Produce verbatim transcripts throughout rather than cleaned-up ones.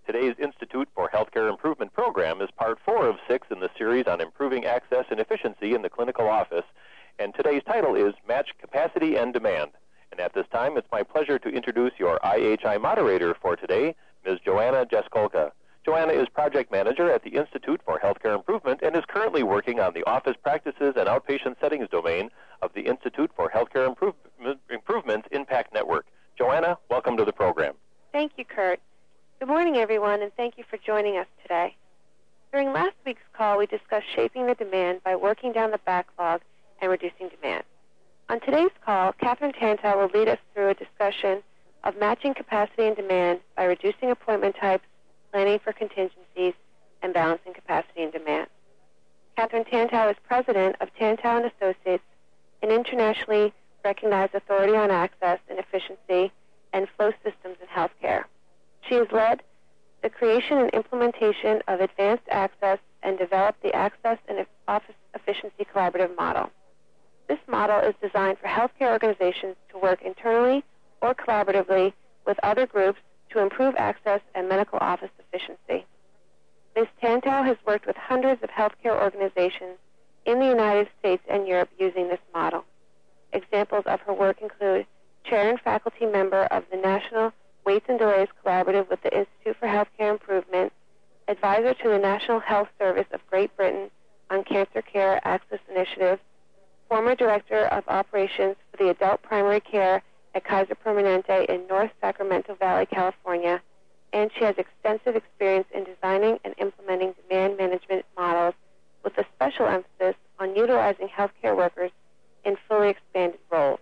Today's Institute for Healthcare Improvement program is part four of six in the series on improving access and efficiency in the clinical office, and today's title is Match Capacity and Demand. And at this time, it's my pleasure to introduce your I H I moderator for today, Miz Joanna Jaskolka. Joanna is project manager at the Institute for Healthcare Improvement and is currently working on the office practices and outpatient settings domain of the Institute for Healthcare Improve- Improvement's Impact Network. Joanna, welcome to the program. Thank you, Kurt. Good morning, everyone, and thank you for joining us today. During last week's call, we discussed shaping the demand by working down the backlog and reducing demand. On today's call, Catherine Tantow will lead us through a discussion of matching capacity and demand by reducing appointment types, planning for contingencies, and balancing capacity and demand. Catherine Tantow is president of Tantow and Associates, an internationally recognized authority on access and efficiency and flow systems in healthcare. She has led the creation and implementation of advanced access and developed the Access and Office Efficiency Collaborative Model. This model is designed for healthcare organizations to work internally or collaboratively with other groups to improve access and medical office efficiency. Miz Tantow has worked with hundreds of healthcare organizations in the United States and Europe using this model. Examples of her work include chair and faculty member of the National Waits and Delays Collaborative with the Institute for Healthcare Improvement, advisor to the National Health Service of Great Britain on Cancer Care Access Initiative, former director of operations for the adult primary care at Kaiser Permanente in North Sacramento Valley, California, and she has extensive experience in designing and implementing demand management models with a special emphasis on utilizing healthcare workers in fully expanded roles.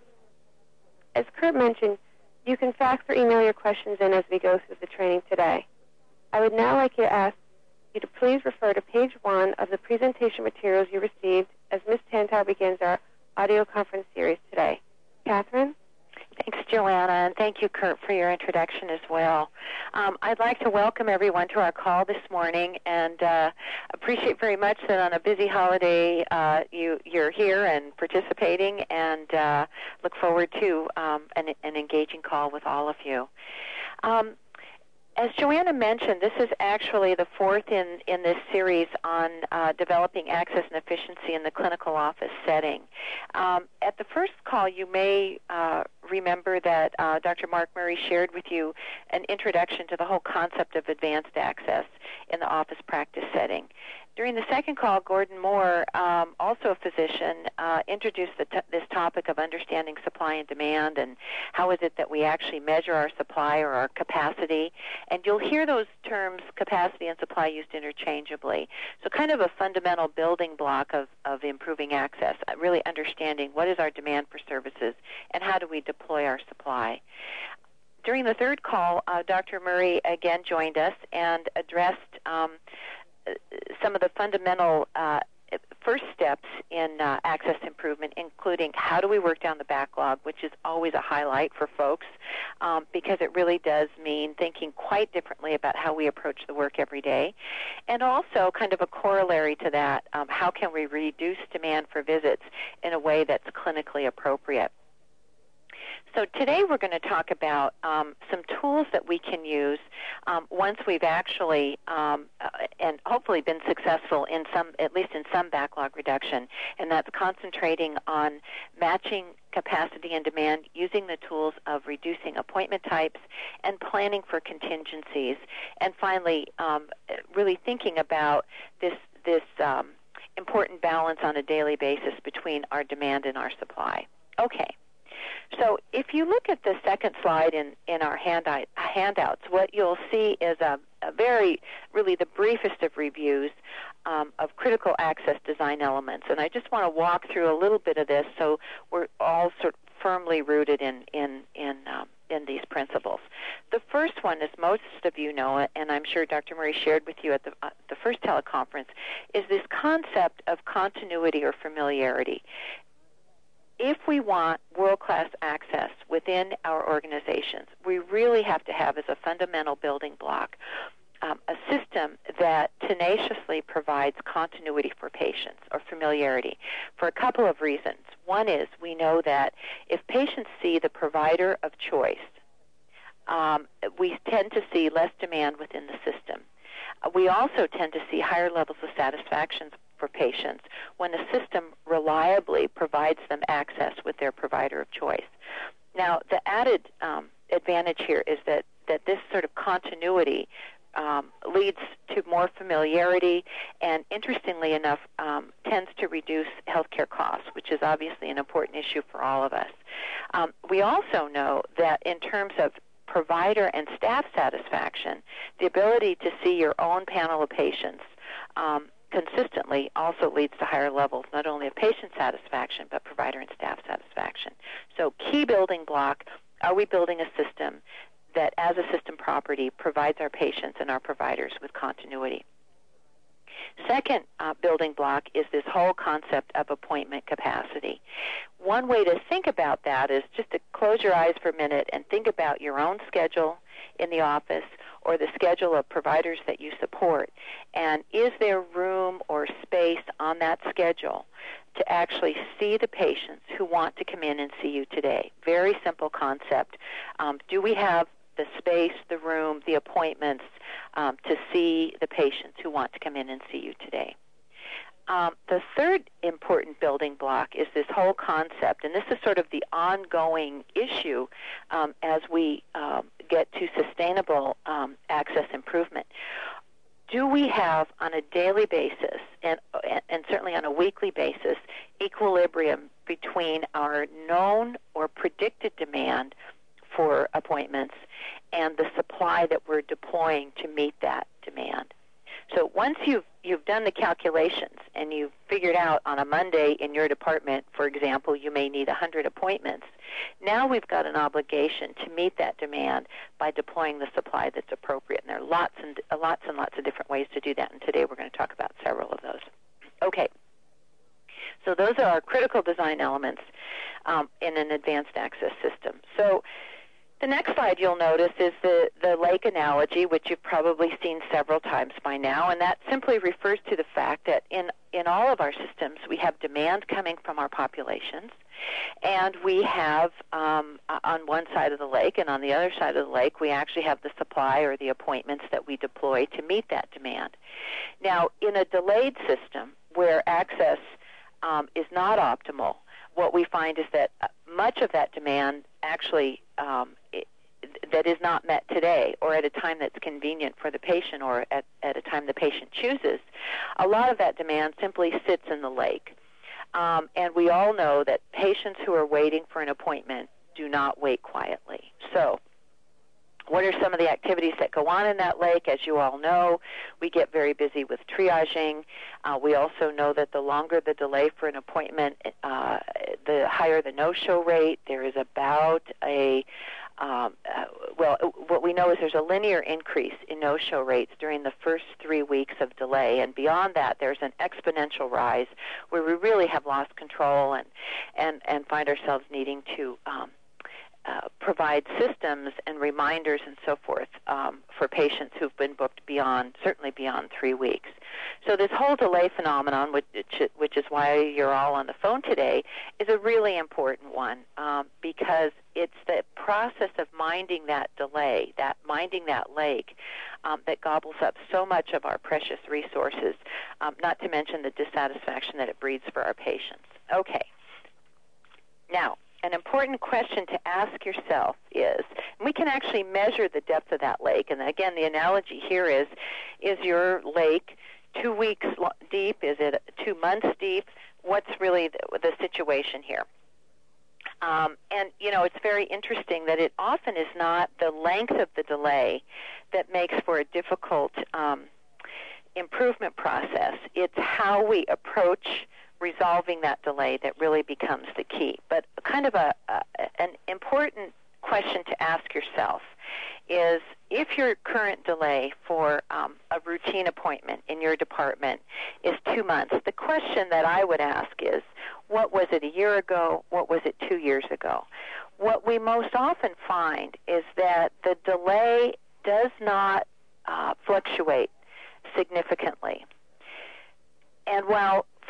As Kurt mentioned, you can fax or email your questions in as we go through the training today. I would now like to ask you to please refer to page one of the presentation materials you received as Miz Tantow begins our audio conference series today. Catherine? Thanks, Joanna, and thank you, Kurt, for your introduction as well. Um, I'd like to welcome everyone to our call this morning and uh, appreciate very much that on a busy holiday uh, you, you're here and participating, and uh, look forward to um, an, an engaging call with all of you. Um, As Joanna mentioned, this is actually the fourth in, in this series on uh, developing access and efficiency in the clinical office setting. Um, at the first call, you may uh, remember that uh, Doctor Mark Murray shared with you an introduction to the whole concept of advanced access in the office practice setting. During the second call, Gordon Moore, um, also a physician, uh, introduced the t- this topic of understanding supply and demand and how is it that we actually measure our supply or our capacity. And you'll hear those terms, capacity and supply, used interchangeably. So kind of a fundamental building block of, of improving access, really understanding what is our demand for services and how do we deploy our supply. During the third call, uh, Doctor Murray again joined us and addressed um, some of the fundamental uh, first steps in uh, access improvement, including how do we work down the backlog, which is always a highlight for folks um, because it really does mean thinking quite differently about how we approach the work every day. And also kind of a corollary to that, um, how can we reduce demand for visits in a way that's clinically appropriate. So today we're going to talk about um, some tools that we can use um, once we've actually um, uh, and hopefully been successful in some, at least in some backlog reduction, and that's concentrating on matching capacity and demand using the tools of reducing appointment types and planning for contingencies, and finally um, really thinking about this this um, important balance on a daily basis between our demand and our supply. Okay. So if you look at the second slide in, in our handout, handouts, what you'll see is a, a very, really the briefest of reviews um, of critical access design elements. And I just want to walk through a little bit of this so we're all sort of firmly rooted in, in, in, um, in these principles. The first one, as most of you know it, and I'm sure Doctor Murray shared with you at the, uh, the first teleconference, is this concept of continuity or familiarity. If we want world-class access within our organizations, we really have to have as a fundamental building block um, a system that tenaciously provides continuity for patients or familiarity for a couple of reasons. One is we know that if patients see the provider of choice um, we tend to see less demand within the system. Uh, we also tend to see higher levels of satisfaction for patients when the system reliably provides them access with their provider of choice. Now, the added um, advantage here is that, that this sort of continuity um, leads to more familiarity and, interestingly enough, um, tends to reduce healthcare costs, which is obviously an important issue for all of us. Um, we also know that in terms of provider and staff satisfaction, the ability to see your own panel of patients um, consistently also leads to higher levels, not only of patient satisfaction, but provider and staff satisfaction. So key building block, are we building a system that, as a system property, provides our patients and our providers with continuity? Second uh, building block is this whole concept of appointment capacity. One way to think about that is just to close your eyes for a minute and think about your own schedule in the office or the schedule of providers that you support. And is there room or space on that schedule to actually see the patients who want to come in and see you today? Very simple concept. Um, do we have the space, the room, the appointments um, to see the patients who want to come in and see you today? Um, the third important building block is this whole concept, and this is sort of the ongoing issue um, as we um, get to sustainable um, access improvement. Do we have, on a daily basis, and, and certainly on a weekly basis, equilibrium between our known or predicted demand for appointments and the supply that we're deploying to meet that demand? So once you've, you've done the calculations and you've figured out on a Monday in your department, for example, you may need one hundred appointments, now we've got an obligation to meet that demand by deploying the supply that's appropriate. And there are lots and lots and lots of different ways to do that, and today we're going to talk about several of those. Okay. So those are our critical design elements um, in an advanced access system. So the next slide you'll notice is the, the lake analogy, which you've probably seen several times by now, and that simply refers to the fact that in, in all of our systems we have demand coming from our populations, and we have um, on one side of the lake, and on the other side of the lake we actually have the supply or the appointments that we deploy to meet that demand. Now, in a delayed system where access um, is not optimal, what we find is that much of that demand actually um, it, that is not met today or at a time that's convenient for the patient or at, at a time the patient chooses, a lot of that demand simply sits in the lake. Um, and we all know that patients who are waiting for an appointment do not wait quietly. So what are some of the activities that go on in that lake? As you all know, we get very busy with triaging. Uh, we also know that the longer the delay for an appointment, uh, the higher the no-show rate. There is about a, um, uh, well, what we know is there's a linear increase in no-show rates during the first three weeks of delay. And beyond that, there's an exponential rise where we really have lost control and, and, and find ourselves needing to um, Uh, provide systems and reminders and so forth um, for patients who've been booked beyond, certainly beyond three weeks. So this whole delay phenomenon, which, which is why you're all on the phone today, is a really important one um, because it's the process of minding that delay, that minding that lake, um, that gobbles up so much of our precious resources, um, not to mention the dissatisfaction that it breeds for our patients. Okay. Now, an important question to ask yourself is, and we can actually measure the depth of that lake, and again, the analogy here is, is your lake two weeks deep? Is it two months deep? What's really the, the situation here? Um, and, you know, it's very interesting that it often is not the length of the delay that makes for a difficult um, improvement process. It's how we approach resolving that delay that really becomes the key. But kind of a, a an important question to ask yourself is, if your current delay for um, a routine appointment in your department is two months, the question that I would ask is, what was it a year ago? What was it two years ago? What we most often find is that the delay does not uh, fluctuate significantly. And while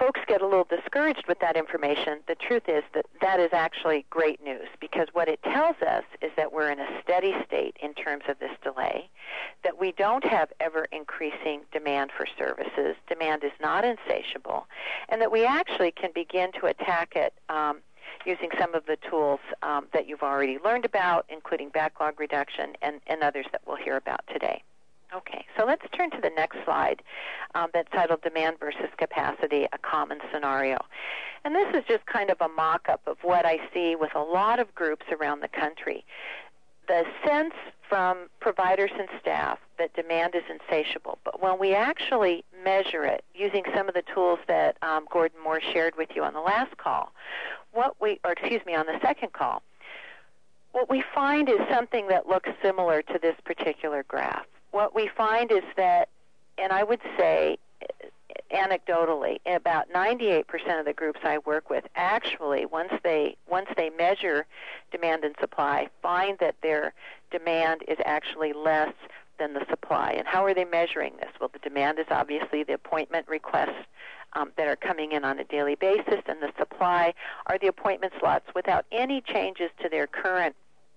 folks get a little discouraged with that information, the truth is that that is actually great news, because what it tells us is that we're in a steady state in terms of this delay, that we don't have ever-increasing demand for services, demand is not insatiable, and that we actually can begin to attack it um, using some of the tools um, that you've already learned about, including backlog reduction and, and others that we'll hear about today. Okay, so let's turn to the next slide um, that's titled Demand versus Capacity, a Common Scenario. And this is just kind of a mock-up of what I see with a lot of groups around the country. The sense from providers and staff that demand is insatiable, but when we actually measure it using some of the tools that um, Gordon Moore shared with you on the last call, what we, or excuse me, on the second call, what we find is something that looks similar to this particular graph. What we find is that, and I would say anecdotally, about ninety-eight percent of the groups I work with actually, once they once they measure demand and supply, find that their demand is actually less than the supply. And how are they measuring this? Well, the demand is obviously the appointment requests um, that are coming in on a daily basis, and the supply are the appointment slots without any changes to their current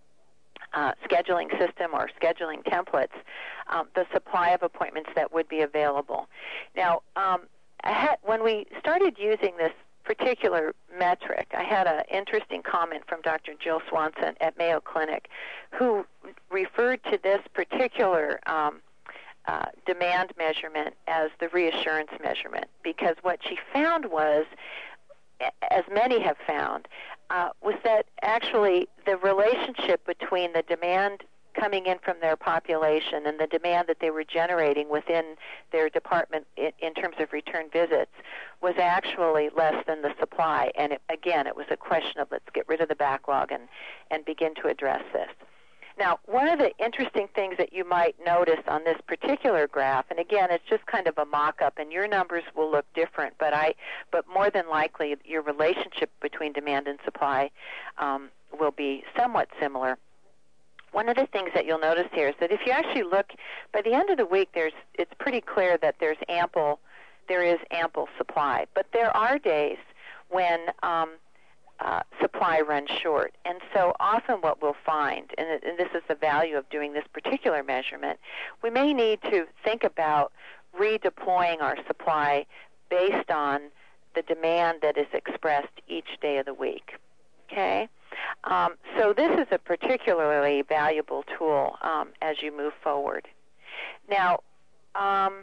Uh, scheduling system or scheduling templates, um, the supply of appointments that would be available. Now, um, I had, when we started using this particular metric, I had an interesting comment from Doctor Jill Swanson at Mayo Clinic, who referred to this particular um, uh, demand measurement as the reassurance measurement, because what she found was, as many have found, uh, was that actually the relationship between the demand coming in from their population and the demand that they were generating within their department in, in terms of return visits was actually less than the supply. And it, again, it was a question of let's get rid of the backlog and, and begin to address this. Now, one of the interesting things that you might notice on this particular graph, and again, it's just kind of a mock-up, and your numbers will look different, but I, but more than likely, your relationship between demand and supply um, will be somewhat similar. One of the things that you'll notice here is that if you actually look, by the end of the week, there's it's pretty clear that there's ample, there is ample supply, but there are days when um, Uh, supply runs short. And so often what we'll find, and, and this is the value of doing this particular measurement, we may need to think about redeploying our supply based on the demand that is expressed each day of the week. Okay? Um, so this is a particularly valuable tool um, as you move forward. Now, um,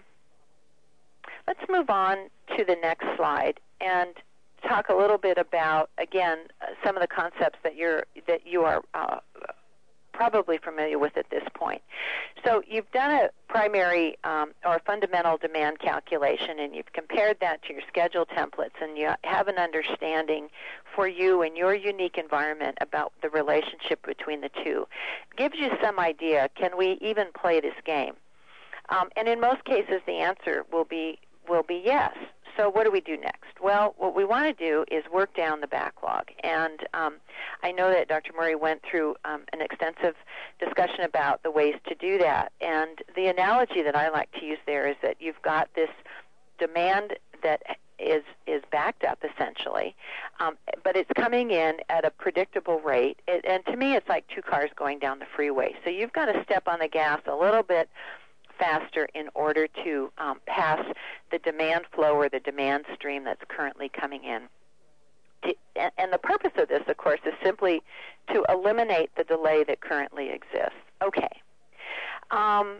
let's move on to the next slide and talk a little bit about, again, uh, some of the concepts that you're that you are uh, probably familiar with at this point. So you've done a primary um, or fundamental demand calculation, and you've compared that to your schedule templates, and you have an understanding for you and your unique environment about the relationship between the two. It gives you some idea, can we even play this game? Um, and in most cases, the answer will be will be yes. So what do we do next? Well, what we want to do is work down the backlog. And um, I know that Doctor Murray went through um, an extensive discussion about the ways to do that. And the analogy that I like to use there is that you've got this demand that is is backed up, essentially, um, but it's coming in at a predictable rate. It, and to me, it's like two cars going down the freeway. So you've got to step on the gas a little bit faster in order to um, pass the demand flow or the demand stream that's currently coming in. And the purpose of this, of course, is simply to eliminate the delay that currently exists. Okay. Um,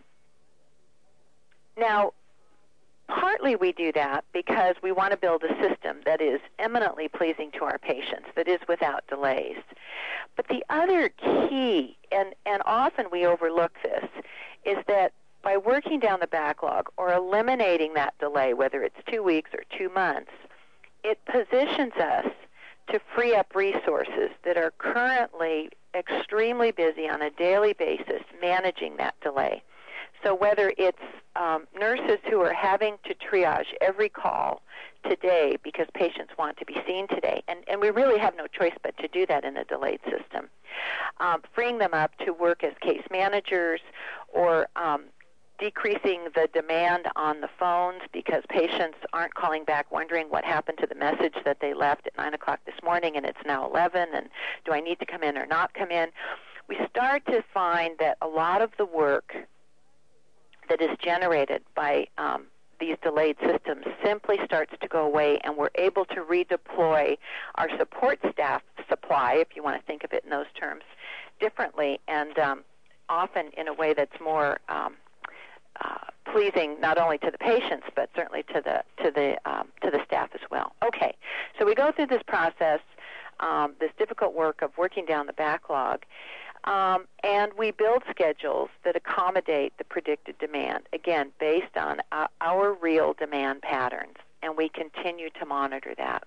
now, partly we do that because we want to build a system that is eminently pleasing to our patients, that is without delays. But the other key, and, and often we overlook this, is that by working down the backlog or eliminating that delay, whether it's two weeks or two months, it positions us to free up resources that are currently extremely busy on a daily basis managing that delay. So whether it's um, nurses who are having to triage every call today because patients want to be seen today, and, and we really have no choice but to do that in a delayed system, um, freeing them up to work as case managers or um, decreasing the demand on the phones because patients aren't calling back wondering what happened to the message that they left at nine o'clock this morning and it's now eleven, and do I need to come in or not come in? We start to find that a lot of the work that is generated by um, these delayed systems simply starts to go away, and we're able to redeploy our support staff supply, if you want to think of it in those terms, differently, and um, often in a way that's more um, uh, pleasing not only to the patients but certainly to the to the um, to the staff as well. Okay, so we go through this process, um, this difficult work of working down the backlog. Um, and we build schedules that accommodate the predicted demand, again, based on uh, our real demand patterns, and we continue to monitor that.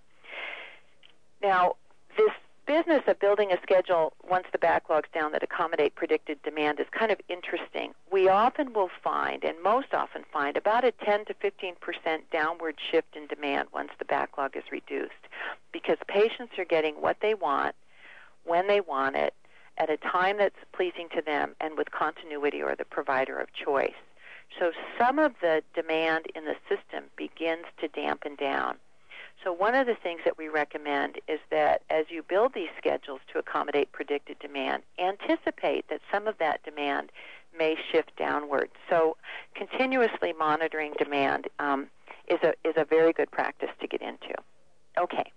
Now, this business of building a schedule once the backlog's down that accommodate predicted demand is kind of interesting. We often will find, and most often find, about a ten to fifteen percent downward shift in demand once the backlog is reduced, because patients are getting what they want, when they want it, at a time that's pleasing to them, and with continuity or the provider of choice. So some of the demand in the system begins to dampen down. So one of the things that we recommend is that as you build these schedules to accommodate predicted demand, anticipate that some of that demand may shift downward. So continuously monitoring demand um, is a is a very good practice to get into. Okay.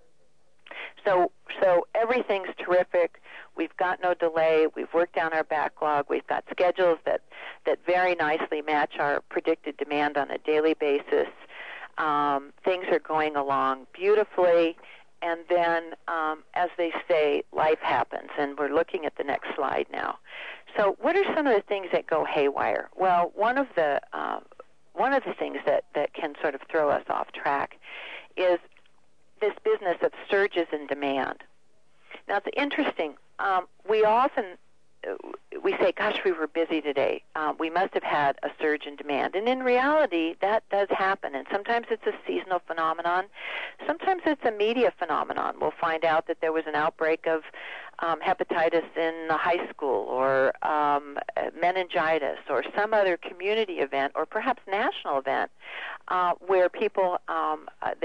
So so everything's terrific. We've got no delay. We've worked down our backlog. We've got schedules that, that very nicely match our predicted demand on a daily basis. Um, things are going along beautifully. And then, um, as they say, life happens. And we're looking at the next slide now. So what are some of the things that go haywire? Well, one of the uh, one of the things that, that can sort of throw us off track is this business of surges in demand. Now, it's interesting. Um, we often, uh, we say, gosh, we were busy today. Um, we must have had a surge in demand. And in reality, that does happen. And sometimes it's a seasonal phenomenon. Sometimes it's a media phenomenon. We'll find out that there was an outbreak of um, hepatitis in a high school, or um, meningitis, or some other community event, or perhaps national event, uh, where people um, uh,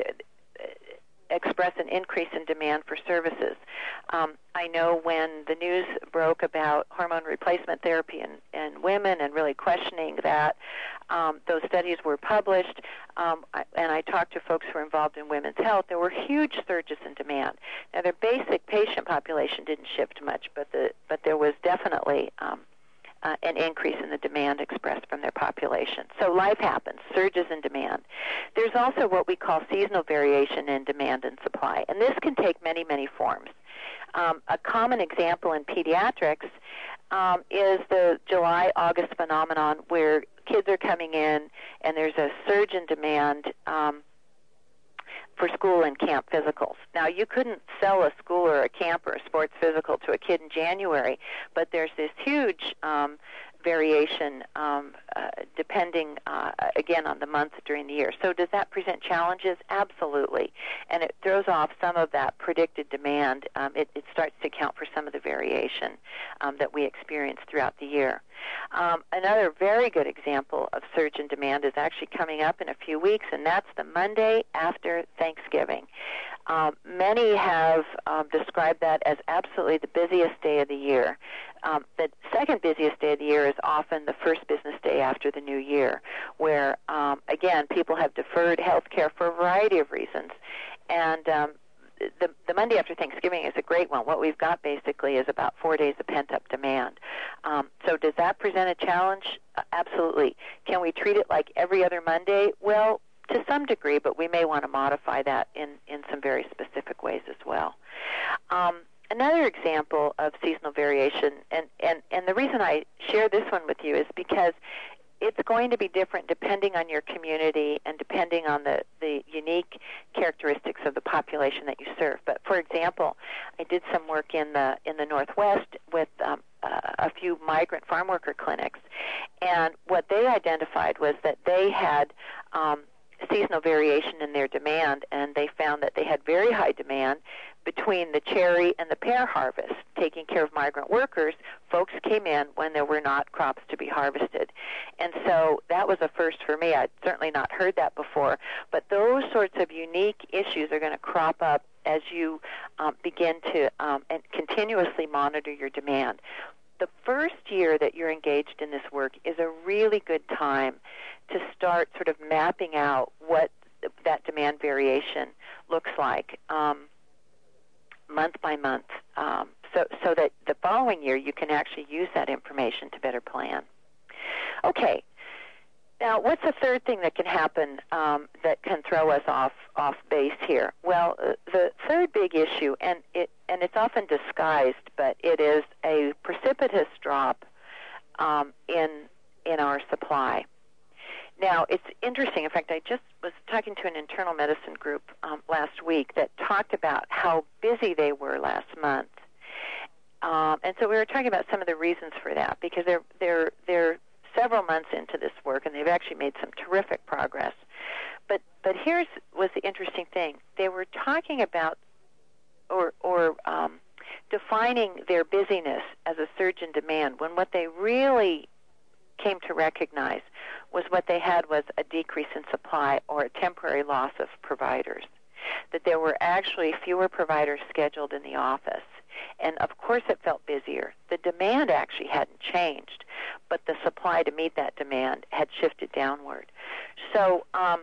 express an increase in demand for services. Um, I know when the news broke about hormone replacement therapy in, in women and really questioning that, um, those studies were published, um, I, and I talked to folks who are involved in women's health. There were huge surges in demand. Now, their basic patient population didn't shift much, but the but there was definitely um, Uh, an increase in the demand expressed from their population. So life happens, surges in demand. There's also what we call seasonal variation in demand and supply, and this can take many, many forms. Um, a common example in pediatrics um, is the July-August phenomenon, where kids are coming in and there's a surge in demand um, for school and camp physicals. Now, you couldn't sell a school or a camp or a sports physical to a kid in January, but there's this huge um, variation um, uh, depending, uh, again, on the month during the year. So does that present challenges? Absolutely. And it throws off some of that predicted demand. Um, it, it starts to account for some of the variation um, that we experience throughout the year. Um, another very good example of surge in demand is actually coming up in a few weeks, and that's the Monday after Thanksgiving. Um, many have um, described that as absolutely the busiest day of the year. Um, the second busiest day of the year is often the first business day after the new year, where, um, again, people have deferred health care for a variety of reasons. And um, the, the Monday after Thanksgiving is a great one. What we've got basically is about four days of pent-up demand. Um, so does that present a challenge? Uh, absolutely. Can we treat it like every other Monday? Well, to some degree, but we may want to modify that in, in some very specific ways as well. Um, another example of seasonal variation, and, and, and the reason I share this one with you is because it's going to be different depending on your community and depending on the, the unique characteristics of the population that you serve. But for example, I did some work in the in the Northwest with um, uh, a few migrant farm worker clinics, and what they identified was that they had um, seasonal variation in their demand, and they found that they had very high demand between the cherry and the pear harvest. Taking care of migrant workers, folks came in when there were not crops to be harvested. And so that was a first for me. I'd certainly not heard that before. But those sorts of unique issues are going to crop up as you um, begin to um, and continuously monitor your demand. The first year that you're engaged in this work is a really good time to start sort of mapping out what that demand variation looks like um, month by month, um, so, so that the following year you can actually use that information to better plan. Okay. Now, what's the third thing that can happen um, that can throw us off off base here? Well, uh, the third big issue, and it and it's often disguised, but it is a precipitous drop um, in in our supply. Now, it's interesting. In fact, I just was talking to an internal medicine group um, last week that talked about how busy they were last month, um, and so we were talking about some of the reasons for that, because they're they're they're several months into this work, and they've actually made some terrific progress. But but here's was the interesting thing. They were talking about or or um, defining their busyness as a surge in demand, when what they really came to recognize was what they had was a decrease in supply or a temporary loss of providers, that there were actually fewer providers scheduled in the office. And, of course, it felt busier. The demand actually hadn't changed, but the supply to meet that demand had shifted downward. So um,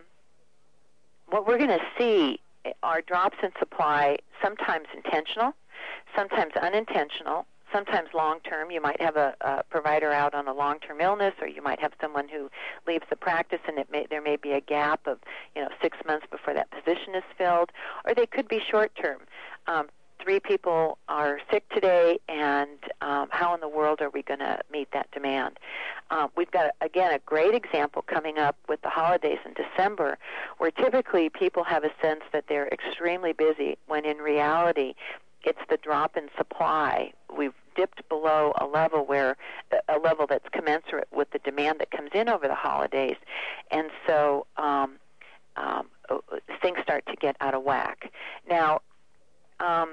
what we're going to see are drops in supply, sometimes intentional, sometimes unintentional, sometimes long-term. You might have a, a provider out on a long-term illness, or you might have someone who leaves the practice, and it may, there may be a gap of, you know, six months before that position is filled, or they could be short-term. Um, Three people are sick today, and um, how in the world are we going to meet that demand? Um, we've got, again, a great example coming up with the holidays in December, where typically people have a sense that they're extremely busy, when in reality it's the drop in supply. We've dipped below a level where a level that's commensurate with the demand that comes in over the holidays, and so um, um, things start to get out of whack. Now, um,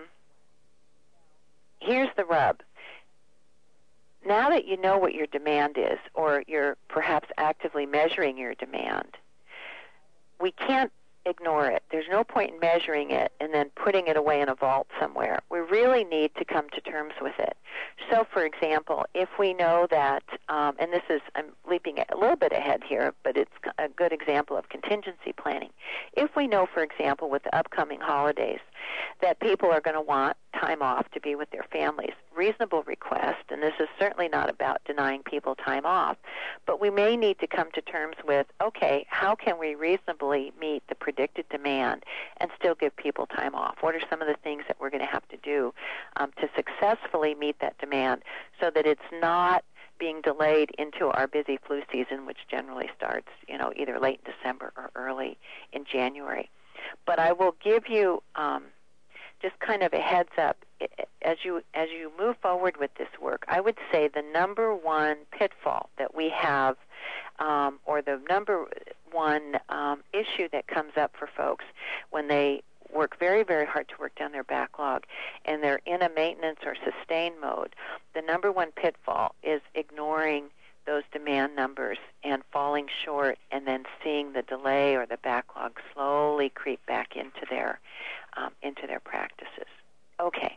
here's the rub. Now that you know what your demand is, or you're perhaps actively measuring your demand, we can't ignore it. There's no point in measuring it and then putting it away in a vault somewhere. We really need to come to terms with it. So, for example, if we know that, um, and this is, I'm leaping a little bit ahead here, but it's a good example of contingency planning. If we know, for example, with the upcoming holidays, that people are going to want time off to be with their families, reasonable request, and this is certainly not about denying people time off, but we may need to come to terms with, okay, how can we reasonably meet the predicted demand and still give people time off? What are some of the things that we're going to have to do um, to successfully meet that demand so that it's not being delayed into our busy flu season, which generally starts, you know, either late in December or early in January. But I will give you um, just kind of a heads up as you as you move forward with this work. I would say the number one pitfall that we have, um, or the number one um, issue that comes up for folks when they work very, very hard to work down their backlog and they're in a maintenance or sustain mode, the number one pitfall is ignoring those demand numbers and falling short, and then seeing the delay or the backlog slowly creep back into their um, into their practices. Okay.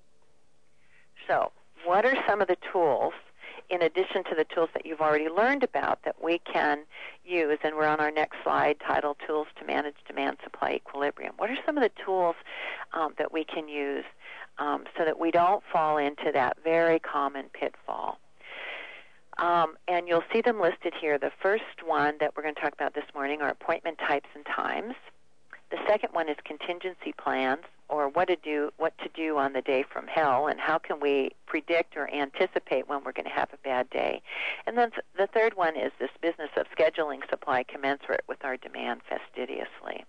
So, what are some of the tools, in addition to the tools that you've already learned about, that we can use? And we're on our next slide, titled "Tools to Manage Demand Supply Equilibrium." What are some of the tools um, that we can use um, so that we don't fall into that very common pitfall? Um, and you'll see them listed here. The first one that we're going to talk about this morning are appointment types and times. The second one is contingency plans, or what to do what to do on the day from hell, and how can we predict or anticipate when we're going to have a bad day. And then the third one is this business of scheduling supply commensurate with our demand fastidiously.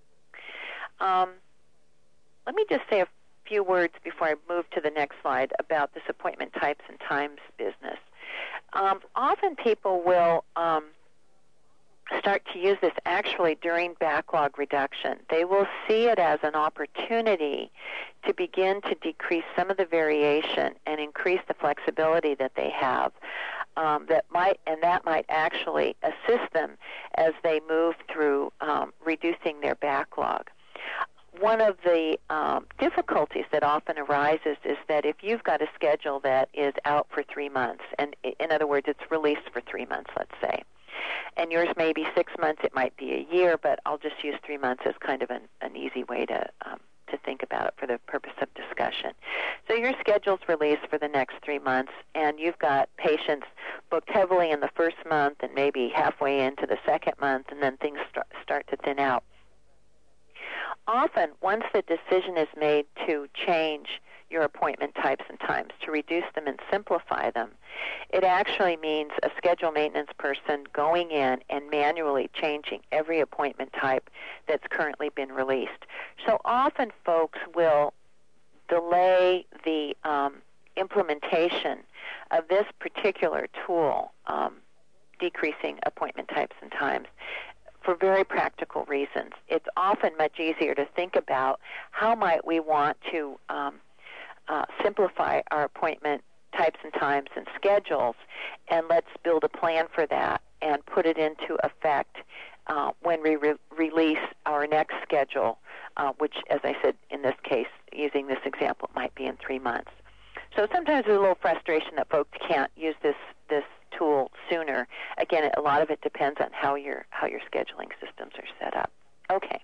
Um, let me just say a few words before I move to the next slide about this appointment types and times business. Um, often people will um, start to use this actually during backlog reduction. They will see it as an opportunity to begin to decrease some of the variation and increase the flexibility that they have. Um, that might and that might actually assist them as they move through um, reducing their backlog. One of the um, difficulties that often arises is that if you've got a schedule that is out for three months, and in other words, it's released for three months, let's say, and yours may be six months, it might be a year, but I'll just use three months as kind of an, an easy way to um, to think about it for the purpose of discussion. So your schedule's released for the next three months, and you've got patients booked heavily in the first month and maybe halfway into the second month, and then things start, start to thin out. Often, once the decision is made to change your appointment types and times, to reduce them and simplify them, it actually means a schedule maintenance person going in and manually changing every appointment type that's currently been released. So often folks will delay the um, implementation of this particular tool, um, decreasing appointment types and times, for very practical reasons. It's often much easier to think about how might we want to um, uh, simplify our appointment types and times and schedules, and let's build a plan for that and put it into effect uh, when we re- release our next schedule, uh, which, as I said, in this case, using this example, might be in three months. So sometimes there's a little frustration that folks can't use this this tool sooner. Again, a lot of it depends on how your how your scheduling systems are set up. Okay.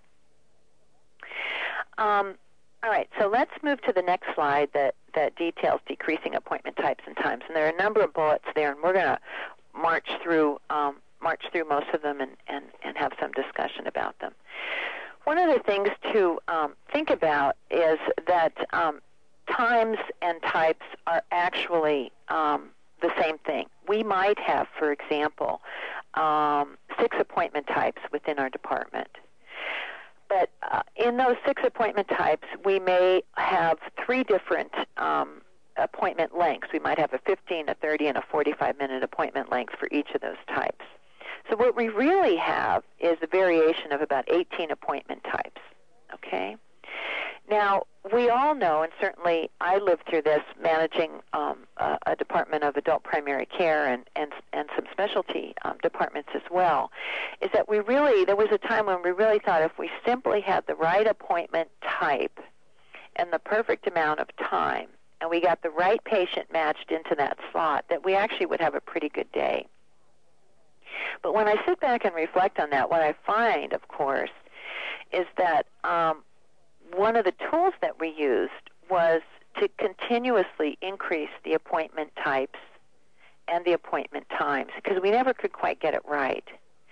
Um, all right, so let's move to the next slide that, that details decreasing appointment types and times. And there are a number of bullets there, and we're going to march through um, march through most of them and, and, and have some discussion about them. One of the things to um, think about is that um, times and types are actually um, the same thing. We might have, for example, um, six appointment types within our department. But uh, in those six appointment types, we may have three different um, appointment lengths. We might have a fifteen, a thirty, and a forty-five minute appointment length for each of those types. So what we really have is a variation of about eighteen appointment types, okay? Now, we all know, and certainly I lived through this managing um, a, a department of adult primary care and, and, and some specialty um, departments as well, is that we really, there was a time when we really thought if we simply had the right appointment type and the perfect amount of time, and we got the right patient matched into that slot, that we actually would have a pretty good day. But when I sit back and reflect on that, what I find, of course, is that um, one of the tools that we used was to continuously increase the appointment types and the appointment times because we never could quite get it right.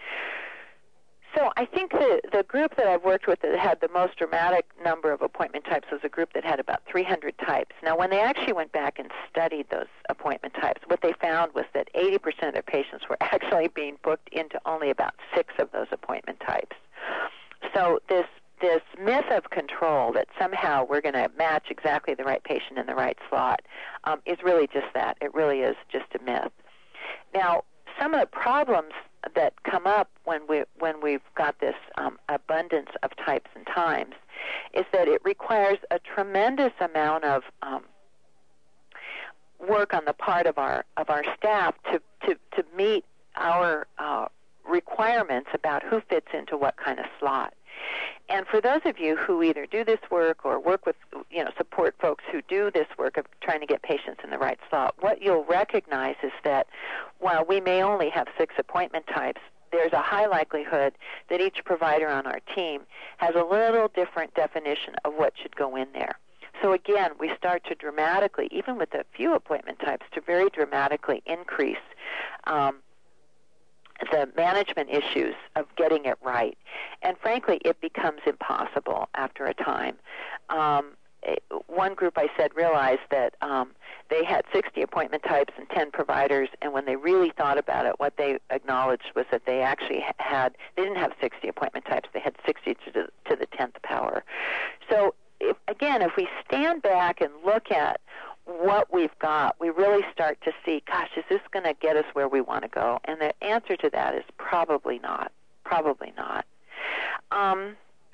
So I think the, the group that I've worked with that had the most dramatic number of appointment types was a group that had about three hundred types. Now, when they actually went back and studied those appointment types, what they found was that eighty percent of their patients were actually being booked into only about six of those appointment types. So this this myth of control that somehow we're going to match exactly the right patient in the right slot um, is really just that. It really is just a myth. Now, some of the problems that come up when we when we've got this um, abundance of types and times is that it requires a tremendous amount of um, work on the part of our of our staff to to, to meet our uh, requirements about who fits into what kind of slot. And for those of you who either do this work or work with, you know, support folks who do this work of trying to get patients in the right slot, what you'll recognize is that while we may only have six appointment types, there's a high likelihood that each provider on our team has a little different definition of what should go in there. So again, we start to dramatically, even with a few appointment types, to very dramatically increase um, the management issues of getting it right. And frankly, it becomes impossible after a time. Um, one group I said realized that um, they had sixty appointment types and ten providers, and when they really thought about it, what they acknowledged was that they actually had, they didn't have sixty appointment types, they had sixty to the, to the tenth power. So if, again, if we stand back and look at what we've got, we really start to see, gosh, is this going to get us where we want to go? And the answer to that is probably not. Probably not. Um,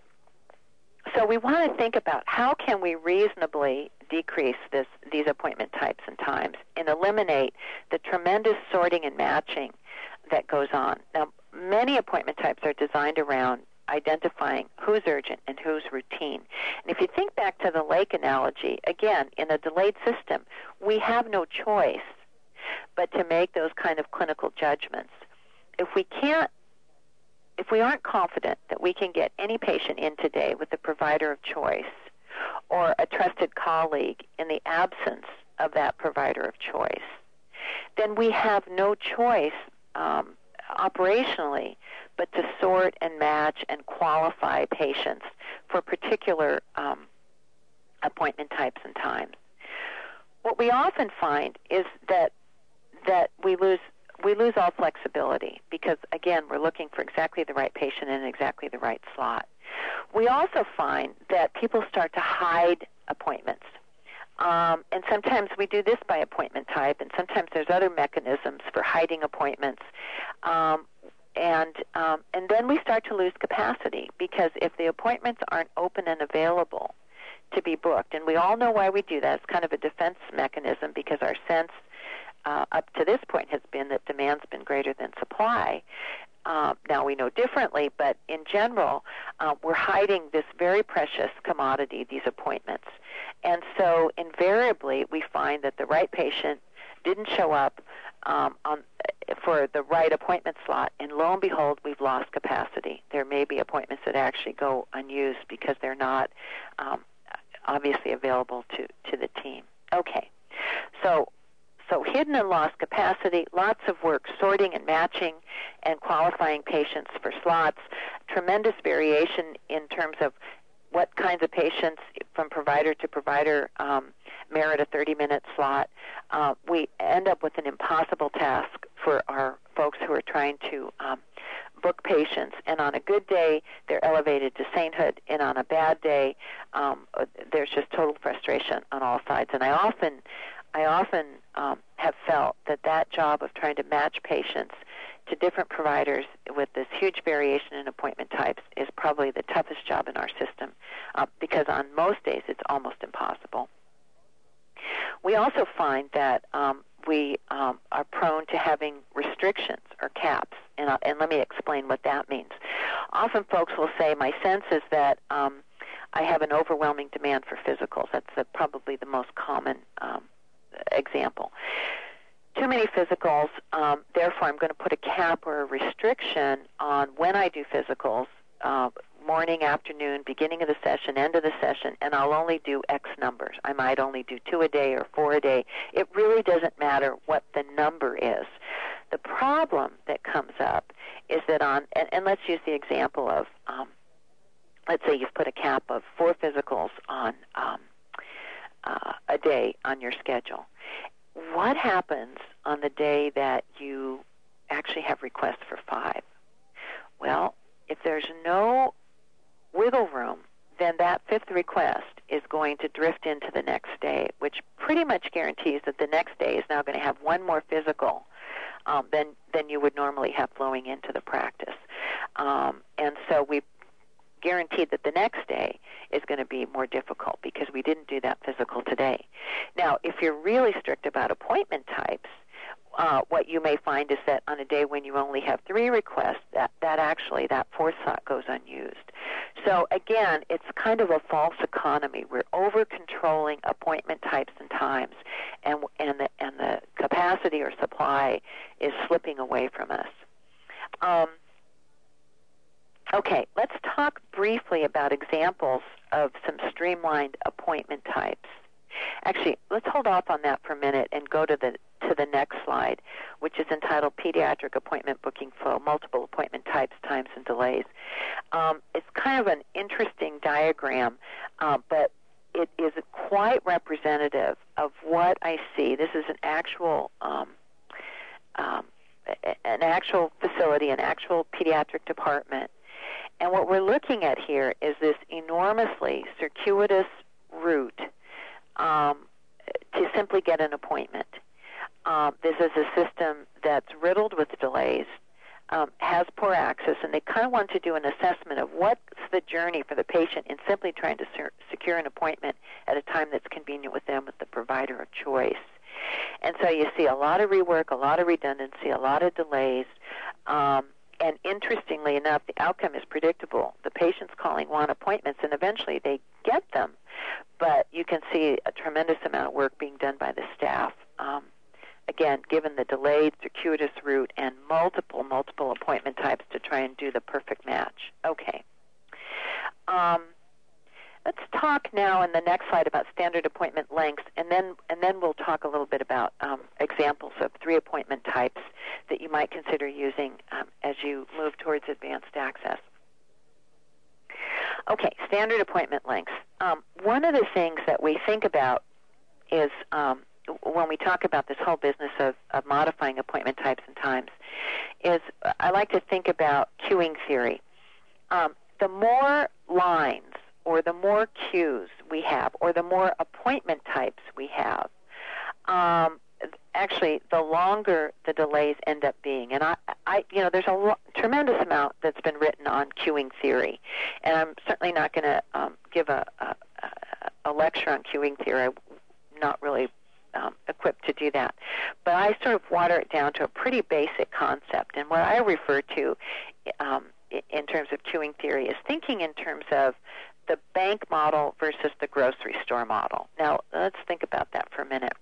so we want to think about how can we reasonably decrease this, these appointment types and times and eliminate the tremendous sorting and matching that goes on. Now, many appointment types are designed around identifying who's urgent and who's routine. And if you think back to the lake analogy, again, in a delayed system, we have no choice but to make those kind of clinical judgments. If we can't, if we aren't confident that we can get any patient in today with the provider of choice or a trusted colleague in the absence of that provider of choice, then we have no choice um, operationally but to sort and match and qualify patients for particular um, appointment types and times. What we often find is that that we lose we lose all flexibility because, again, we're looking for exactly the right patient in exactly the right slot. We also find that people start to hide appointments. Um, and sometimes we do this by appointment type, and sometimes there's other mechanisms for hiding appointments. Um, and um, and then we start to lose capacity because if the appointments aren't open and available to be booked, and we all know why we do that, it's kind of a defense mechanism because our sense uh, up to this point has been that demand's been greater than supply. Uh, now we know differently, but in general, uh, we're hiding this very precious commodity, these appointments. And so invariably we find that the right patient didn't show up um, on, for the right appointment slot, and lo and behold, we've lost capacity. There may be appointments that actually go unused because they're not um, obviously available to, to the team. Okay, so So hidden and lost capacity, lots of work sorting and matching and qualifying patients for slots, tremendous variation in terms of what kinds of patients from provider to provider um, merit a thirty-minute slot. Uh, we end up with an impossible task for our folks who are trying to um, book patients, and on a good day, they're elevated to sainthood, and on a bad day, um, there's just total frustration on all sides. And I often I often um, have felt that that job of trying to match patients to different providers with this huge variation in appointment types is probably the toughest job in our system uh, because on most days it's almost impossible. We also find that um, we um, are prone to having restrictions or caps, and, uh, and let me explain what that means. Often folks will say, my sense is that um, I have an overwhelming demand for physicals. That's the, probably the most common um, example. Too many physicals, um, therefore I'm going to put a cap or a restriction on when I do physicals, uh, morning, afternoon, beginning of the session, end of the session, and I'll only do X numbers. I might only do two a day or four a day. It really doesn't matter what the number is. The problem that comes up is that on, and, and let's use the example of, um, let's say you've put a cap of four physicals on um, uh, a day on your schedule. What happens on the day that you actually have requests for five? Well, if there's no wiggle room, then that fifth request is going to drift into the next day, which pretty much guarantees that the next day is now going to have one more physical um, than, than you would normally have flowing into the practice. Um, and so we guaranteed that the next day is going to be more difficult because we didn't do that physical today. Now, if you're really strict about appointment types, uh, what you may find is that on a day when you only have three requests, that, that actually, that fourth slot goes unused. So again, it's kind of a false economy. We're over-controlling appointment types and times, and, and, the, and the capacity or supply is slipping away from us. Um, Okay, let's talk briefly about examples of some streamlined appointment types. Actually, let's hold off on that for a minute and go to the to the next slide, which is entitled Pediatric Appointment Booking Flow, Multiple Appointment Types, Times, and Delays. Um, it's kind of an interesting diagram, uh, but it is quite representative of what I see. This is an actual um, um, an actual facility, an actual pediatric department. And what we're looking at here is this enormously circuitous route um, to simply get an appointment. Um, this is a system that's riddled with delays, um, has has poor access, and they kind of want to do an assessment of what's the journey for the patient in simply trying to ser- secure an appointment at a time that's convenient with them with the provider of choice. And so you see a lot of rework, a lot of redundancy, a lot of delays, um, and interestingly enough, the outcome is predictable. The patients calling want appointments, and eventually they get them, but you can see a tremendous amount of work being done by the staff. Um, again, given the delayed, circuitous route and multiple, multiple appointment types to try and do the perfect match. Okay. Um, let's talk now in the next slide about standard appointment lengths, and then and then we'll talk a little bit about um, examples of three appointment types that you might consider using um, as you move towards advanced access. Okay, standard appointment lengths. Um, one of the things that we think about is um, when we talk about this whole business of, of modifying appointment types and times is I like to think about queuing theory. Um, the more lines or the more queues we have or the more appointment types we have, um, actually the longer the delays end up being. And I, I you know, there's a lo- tremendous amount that's been written on queuing theory, and I'm certainly not going to um, give a, a, a lecture on queuing theory. I'm not really um, equipped to do that. But I sort of water it down to a pretty basic concept. And what I refer to um, in terms of queuing theory is thinking in terms of the bank model versus the grocery store model. Now, let's think about that for a minute.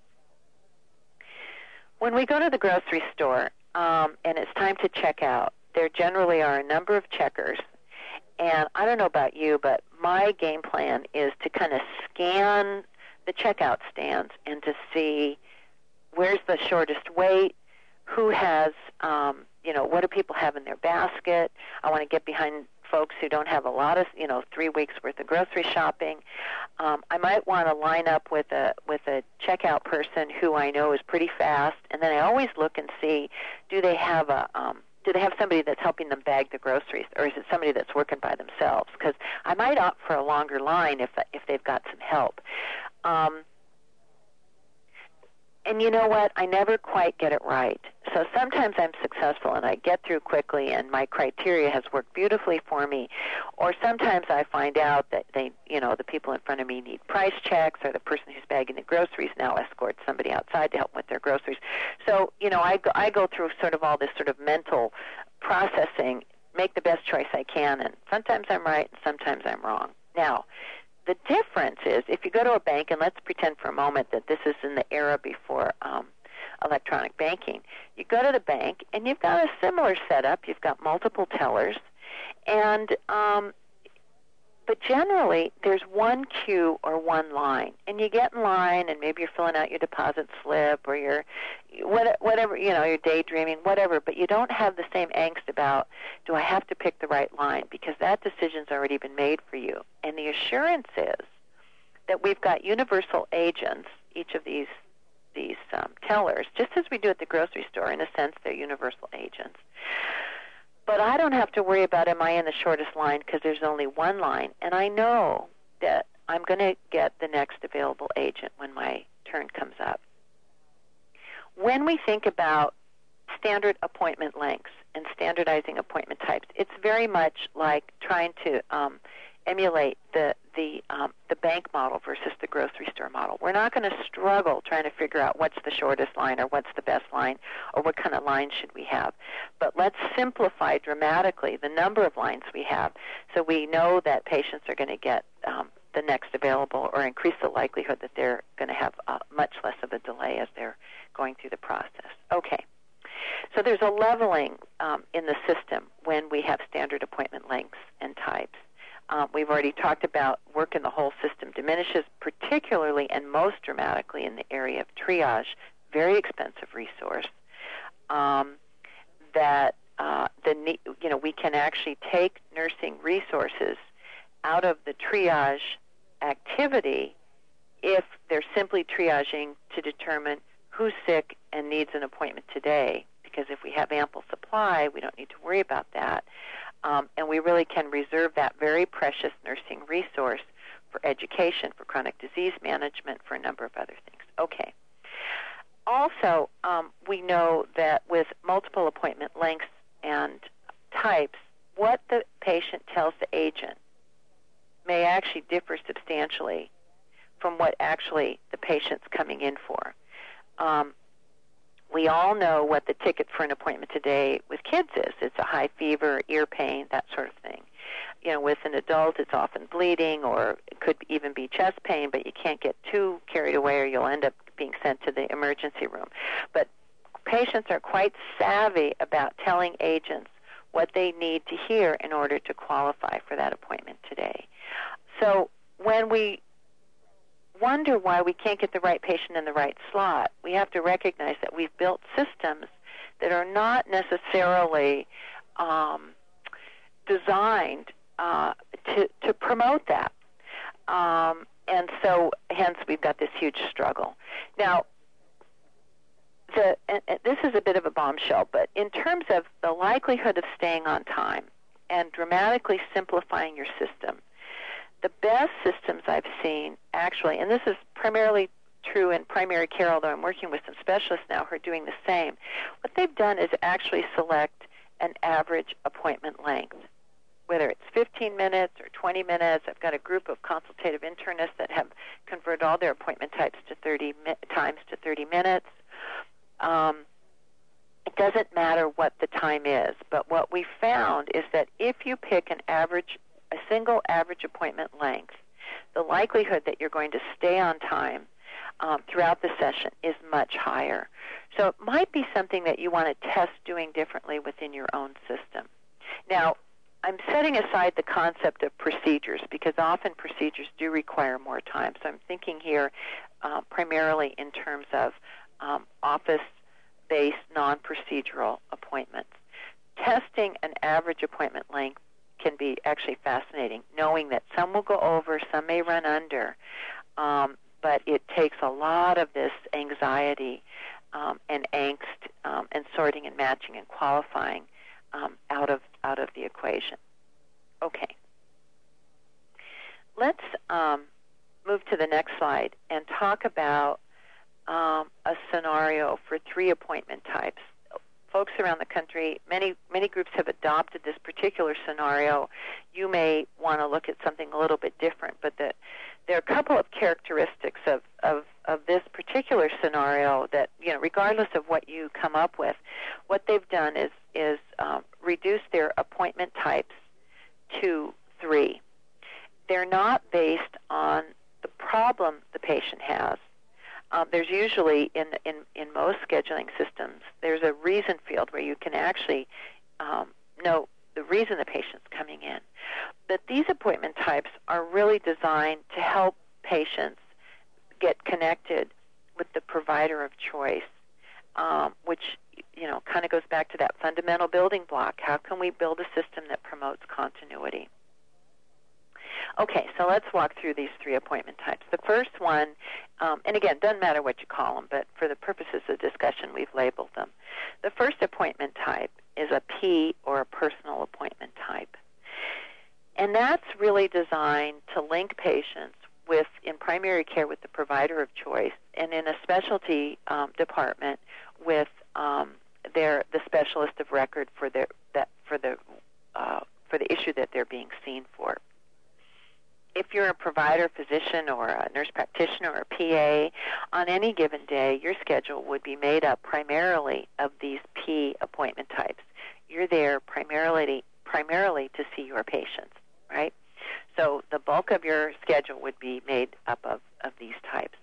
When we go to the grocery store um, and it's time to check out, there generally are a number of checkers. And I don't know about you, but my game plan is to kind of scan the checkout stands and to see where's the shortest wait, who has, um, you know, what do people have in their basket. I want to get behind folks who don't have a lot of, you know, three weeks worth of grocery shopping. Um, I might want to line up with a with a checkout person who I know is pretty fast, and then I always look and see, do they have a um, do they have somebody that's helping them bag the groceries, or is it somebody that's working by themselves? Because I might opt for a longer line if if they've got some help. Um, and you know what? I never quite get it right. So sometimes I'm successful and I get through quickly and my criteria has worked beautifully for me. Or sometimes I find out that they, you know, the people in front of me need price checks, or the person who's bagging the groceries now escorts somebody outside to help with their groceries. So, you know, I go, I go through sort of all this sort of mental processing, make the best choice I can, and sometimes I'm right and sometimes I'm wrong. Now, the difference is if you go to a bank, and let's pretend for a moment that this is in the era before um, electronic banking. You go to the bank, and you've got a similar setup. You've got multiple tellers, and um, but generally there's one queue or one line, and you get in line, and maybe you're filling out your deposit slip or your whatever, you know, you're daydreaming, whatever. But you don't have the same angst about, do I have to pick the right line? Because that decision's already been made for you, and the assurance is that we've got universal agents. Each of these these um, tellers, just as we do at the grocery store. In a sense, they're universal agents. But I don't have to worry about, am I in the shortest line, because there's only one line, and I know that I'm going to get the next available agent when my turn comes up. When we think about standard appointment lengths and standardizing appointment types, it's very much like trying to um, emulate the the um, the bank model versus the grocery store model. We're not going to struggle trying to figure out what's the shortest line or what's the best line or what kind of line should we have. But let's simplify dramatically the number of lines we have so we know that patients are going to get um, the next available, or increase the likelihood that they're going to have uh, much less of a delay as they're going through the process. Okay. So there's a leveling um, in the system when we have standard appointment lengths and types. Um, we've already talked about work in the whole system diminishes, particularly and most dramatically in the area of triage, very expensive resource. Um, that uh, the you know we can actually take nursing resources out of the triage activity if they're simply triaging to determine who's sick and needs an appointment today. Because if we have ample supply, we don't need to worry about that. Um, and we really can reserve that very precious nursing resource for education, for chronic disease management, for a number of other things. Okay. Also, um, we know that with multiple appointment lengths and types, what the patient tells the agent may actually differ substantially from what actually the patient's coming in for. Um, we all know what the ticket for an appointment today with kids is. It's a high fever, ear pain, that sort of thing. You know, with an adult, it's often bleeding, or it could even be chest pain, but you can't get too carried away or you'll end up being sent to the emergency room. But patients are quite savvy about telling agents what they need to hear in order to qualify for that appointment today. So when we wonder why we can't get the right patient in the right slot, we have to recognize that we've built systems that are not necessarily um, designed uh, to, to promote that. Um, and so, hence, we've got this huge struggle. Now, the, and, and this is a bit of a bombshell, but in terms of the likelihood of staying on time and dramatically simplifying your system, the best systems I've seen, actually, and this is primarily true in primary care, although I'm working with some specialists now who are doing the same, what they've done is actually select an average appointment length, whether it's fifteen minutes or twenty minutes. I've got a group of consultative internists that have converted all their appointment types to thirty mi- times to thirty minutes. Um, it doesn't matter what the time is, but what we found is that if you pick an average a single average appointment length, the likelihood that you're going to stay on time um, throughout the session is much higher. So it might be something that you want to test doing differently within your own system. Now, I'm setting aside the concept of procedures because often procedures do require more time. So I'm thinking here uh, primarily in terms of um, office-based, non-procedural appointments. Testing an average appointment length can be actually fascinating, knowing that some will go over, some may run under, um, but it takes a lot of this anxiety um, and angst um, and sorting and matching and qualifying um, out of out of the equation. Okay, let's um, move to the next slide and talk about um, a scenario for three appointment types. Folks around the country, many many groups have adopted this particular scenario. You may want to look at something a little bit different, but the, there are a couple of characteristics of, of, of this particular scenario that, you know, regardless of what you come up with, what they've done is, is um, reduce their appointment types to three. They're not based on the problem the patient has. Um, there's usually, in, in, in most scheduling systems, there's a reason field where you can actually um, know the reason the patient's coming in. But these appointment types are really designed to help patients get connected with the provider of choice, um, which, you know, kind of goes back to that fundamental building block. How can we build a system that promotes continuity? Okay, so let's walk through these three appointment types. The first one, um, and again, doesn't matter what you call them, but for the purposes of discussion, we've labeled them. The first appointment type is a P, or a personal appointment type. And that's really designed to link patients with, in primary care, with the provider of choice, and in a specialty um, department with um, their the specialist of record for their that for the uh, for the issue that they're being seen for. If you're a provider, physician, or a nurse practitioner, or a P A, on any given day, your schedule would be made up primarily of these P appointment types. You're there primarily primarily to see your patients, right? So the bulk of your schedule would be made up of, of these types.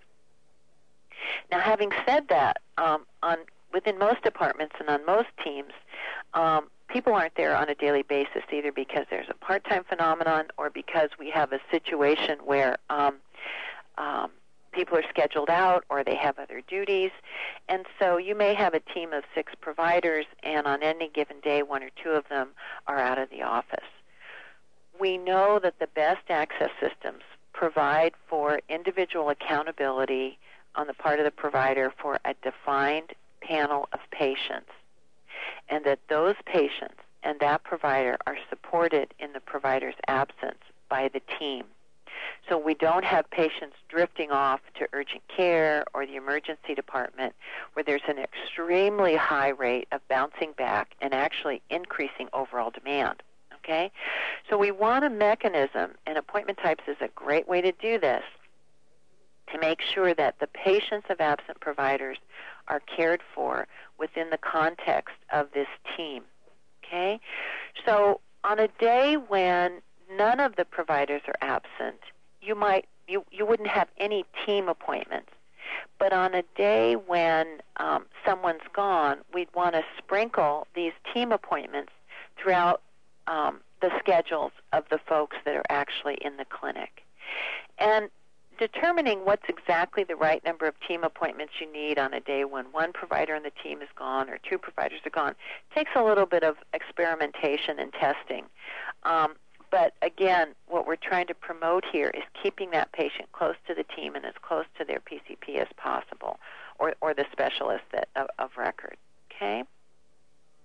Now, having said that, um, on within most departments and on most teams, um, people aren't there on a daily basis, either because there's a part-time phenomenon or because we have a situation where um, um, people are scheduled out or they have other duties. And so you may have a team of six providers, and on any given day, one or two of them are out of the office. We know that the best access systems provide for individual accountability on the part of the provider for a defined panel of patients, and that those patients and that provider are supported in the provider's absence by the team. so we don't have patients drifting off to urgent care or the emergency department where there's an extremely high rate of bouncing back and actually increasing overall demand. Okay? So we want a mechanism, and appointment types is a great way to do this, to make sure that the patients of absent providers are cared for within the context of this team. Okay? So on a day when none of the providers are absent, you might you, you wouldn't have any team appointments. But on a day when um, someone's gone, we'd want to sprinkle these team appointments throughout um, the schedules of the folks that are actually in the clinic. And determining what's exactly the right number of team appointments you need on a day when one provider in the team is gone or two providers are gone takes a little bit of experimentation and testing. Um, but again, what we're trying to promote here is keeping that patient close to the team and as close to their P C P as possible, or, or the specialist that, of, of record. Okay?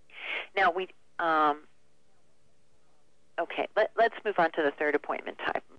Now, we... Um, Okay, let, let's move on to the third appointment type,